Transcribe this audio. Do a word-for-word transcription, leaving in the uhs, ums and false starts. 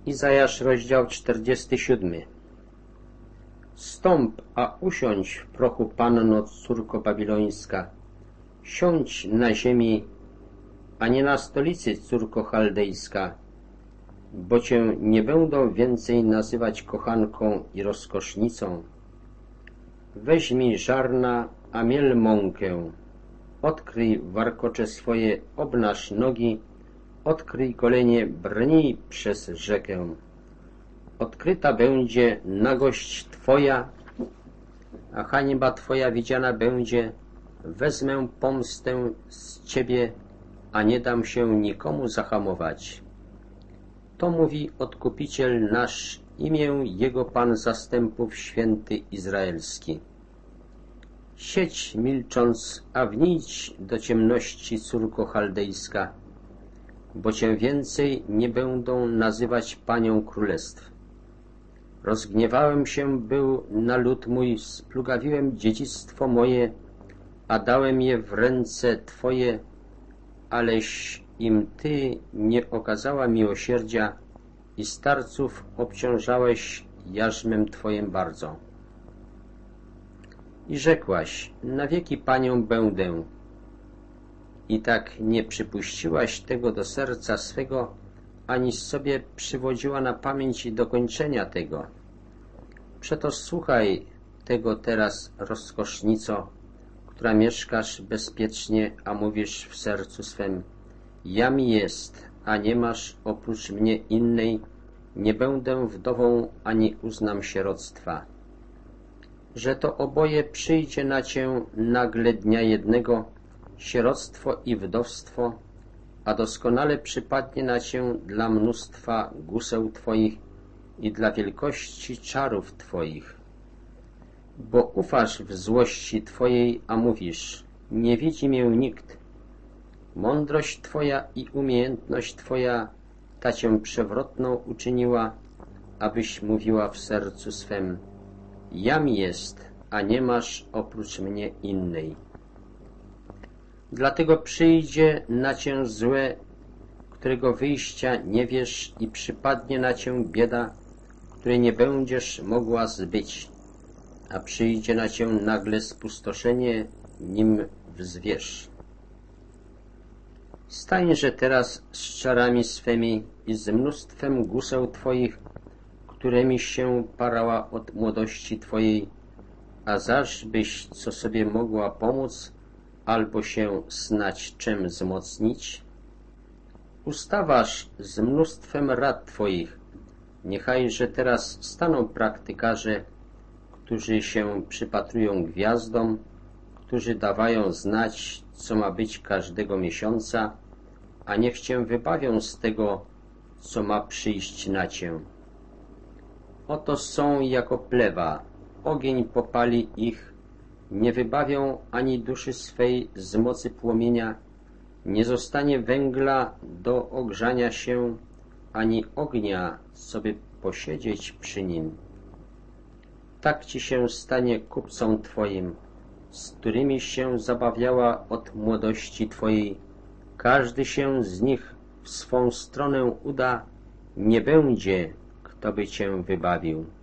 Izajasz, rozdział czterdziesty siódmy. Stąp, a usiądź w prochu, panno, córko babilońska. Siądź na ziemi, a nie na stolicy, córko chaldejska, bo cię nie będą więcej nazywać kochanką i rozkosznicą. Weźmij żarna, a miel mąkę. Odkryj warkocze swoje, obnaż nogi, odkryj golenie, brnij przez rzekę. Odkryta będzie nagość twoja, a hańba twoja widziana będzie. Wezmę pomstę z ciebie, a nie dam się nikomu zahamować. To mówi Odkupiciel nasz, imię Jego Pan zastępów, święty Izraelski. Siedź milcząc, a wnijdź do ciemności, córko chaldejska, bo cię więcej nie będą nazywać panią królestw. Rozgniewałem się był na lud mój, splugawiłem dziedzictwo moje, a dałem je w ręce twoje, aleś im ty nie okazała miłosierdzia i starców obciążałeś jarzmem twoim bardzo. I rzekłaś, na wieki panią będę. I tak nie przypuściłaś tego do serca swego, ani sobie przywodziła na pamięć dokończenia tego. Przeto słuchaj tego teraz, rozkosznico, która mieszkasz bezpiecznie, a mówisz w sercu swem, jam jest, a nie masz oprócz mnie innej, nie będę wdową, ani uznam sieroctwa. Że to oboje przyjdzie na cię nagle dnia jednego, sieroctwo i wdowstwo, a doskonale przypadnie na cię dla mnóstwa guseł twoich i dla wielkości czarów twoich. Bo ufasz w złości twojej, a mówisz, nie widzi mię nikt. Mądrość twoja i umiejętność twoja ta cię przewrotną uczyniła, abyś mówiła w sercu swem, jam jest, a nie masz oprócz mnie innej. Dlatego przyjdzie na cię złe, którego wyjścia nie wiesz, i przypadnie na cię bieda, której nie będziesz mogła zbyć, a przyjdzie na cię nagle spustoszenie, nim wzwiesz. Stańże teraz z czarami swymi i z mnóstwem guseł twoich, którymi się parała od młodości twojej, a zaż byś co sobie mogła pomóc, albo się snać czym wzmocnić? Ustawasz z mnóstwem rad twoich, niechajże teraz staną praktykarze, którzy się przypatrują gwiazdom, którzy dawają znać, co ma być każdego miesiąca, a niech cię wybawią z tego, co ma przyjść na cię. Oto są jako plewa, ogień popali ich, nie wybawią ani duszy swej z mocy płomienia, nie zostanie węgla do ogrzania się, ani ognia, sobie posiedzieć przy nim. Tak ci się stanie kupcom twoim, z którymi się zabawiała od młodości twojej. Każdy się z nich w swą stronę uda, nie będzie, kto by cię wybawił.